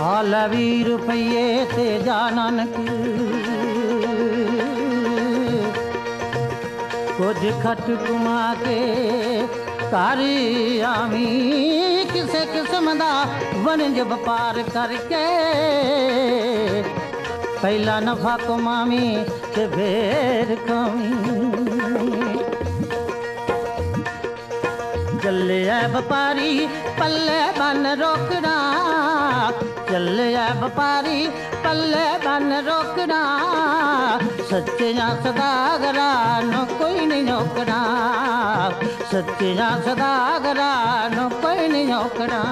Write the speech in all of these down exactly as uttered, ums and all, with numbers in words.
हाल भी रुपये ते जा नानक कुछ खट घुमा के कारी आमी किसे किस्म दा वणज व्यापार करके पहला नफा कमावी ते फेर खावी चले व्यापारी पल्ले बन रोकना चले व्यापारी पल्ले बन रोकना सच्चिया सदागरा नो कोई नहीं रोकना सच्चिया सदागरा नो कोई नहीं रोकना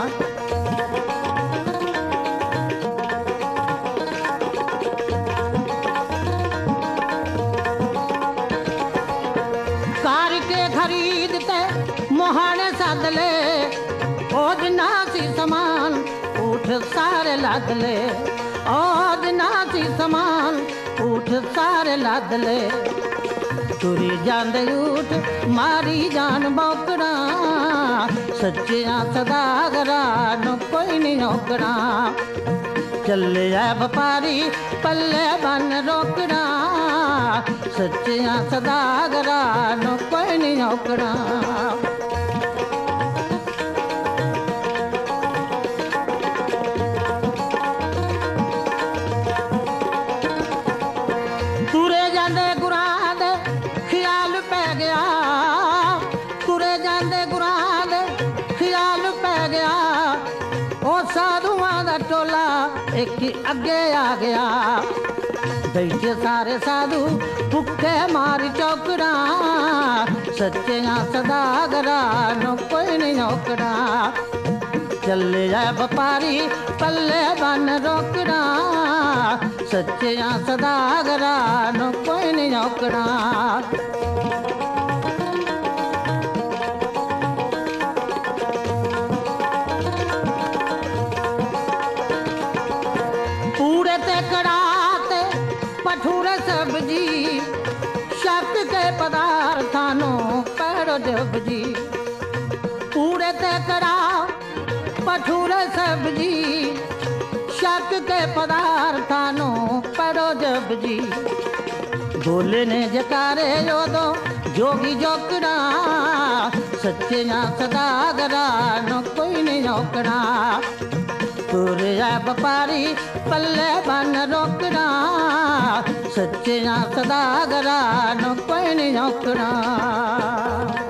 कार के खरीदते मोहाने सदले ओज नासी समान उठ सारे लादले ओज नासी समान उठ सारे लादले तुरी जांदे उठ मारी जान बौकड़ा सच्चिया सदागरा नो कोई नहीं रोकना चले व्यापारी पल्ले बन रोकना सच्चिया सदागरा नो कोई नहीं रोकना तुरे जांदे गुरां दे ख्याल पै गया तुरे जांदे गुरां दे ख्याल पै गया ओ साधुआं दा टोला एक अगे आ गया दैते सारे साधु भुखे मार चौकड़ा सच्चिया सदागरा नो कोई नहीं रोकना चले व्यापारी पल्ले बन रोकना सच्चिया सदागरा नो कोई नहीं रोकना पूरे ते कड़ाते पठूरे सब्जी शक के पदार्थानो पैरो जब्जी पूरे ते कड़ा पठूरे सब्जी शक के पदार्थानो पैरो जब्जी बोले ने जकारे जो दो जोगी जोकड़ा सच्चिया सदागरा नो कोई नहीं रोकना तुरे व्यापारी पल्ले बन रोकना सच्चिया सदागरा नो कोई नहीं रोकना।